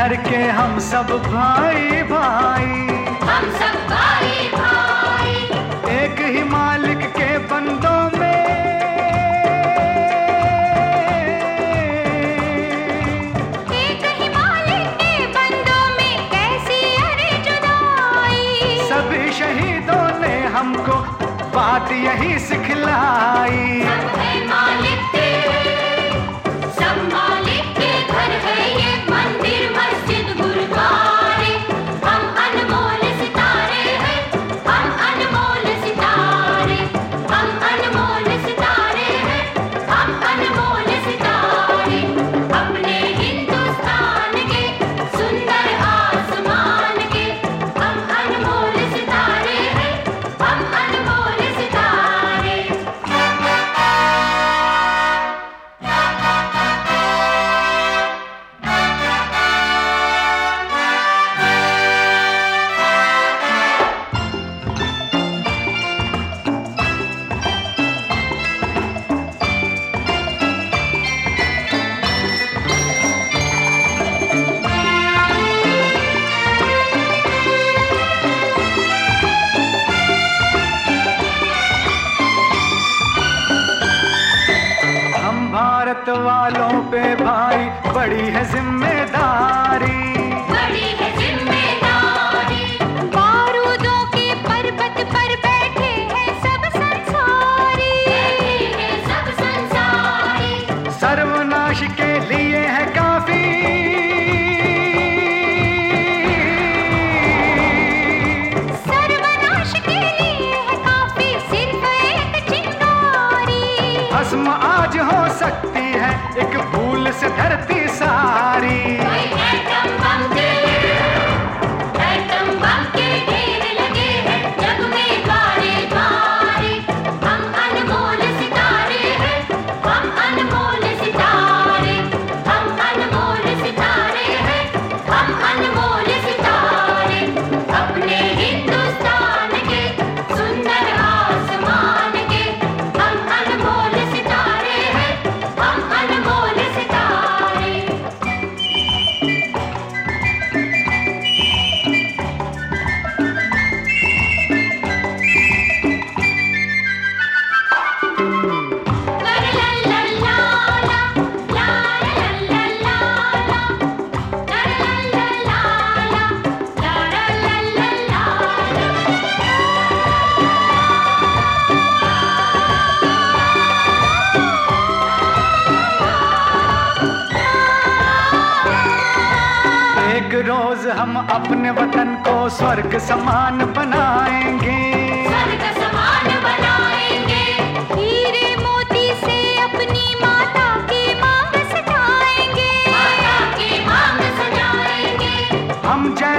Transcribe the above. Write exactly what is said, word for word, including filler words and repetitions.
करके हम सब भाई भाई, हम सब भाई भाई, एक ही मालिक के बंदों में, एक ही मालिक के बंदों में कैसी अरे जुदाई। सभी शहीदों ने हमको बात यही सिखलाई। सब है मालिक के, सब मालिक के घर है ये मंदिर मस्जिद गुरुद्वारे। हम अनमोल सितारे हैं, हम अनमोल सितारे, हम अनमोल सितारे हैं, हम अनमोल सितारे। अपने हिंदुस्तान के सुंदर आसमान के हम अनमोल सितारे हैं, हम अनमोल सितारे। हम भारत वालों पे भाई बड़ी है जिम्मेदारी, बड़ी है जिम्मेदारी। बारूदों के पर्वत पर बैठे हैं सब संसारी, बैठे हैं सब संसारी। सर्वनाश के लिए है काफी, सर्वनाश के लिए है काफी सिर्फ एक चिंगारी। भस्म आज हो सकती है एक भूल से धरती सारी। कोई एटम बम के, एटम बम के ढेर लगे हैं जग में द्वारे द्वारे। हम अनमोल सितारे हैं, हम अनमोल सितारे, हम अनमोल सितारे हैं, हम अनमोल सितारे। अपने हिंदुस्तान के सुंदर आसमान के हम अनमोल सितारे हैं, हम अनमोल सितारे। एक रोज हम अपने वतन को स्वर्ग समान बनाएंगे, स्वर्ग समान बनाएंगे। हीरे मोती से अपनी माता की मांग सजाएंगे, माता की मांग सजाएंगे। हम जय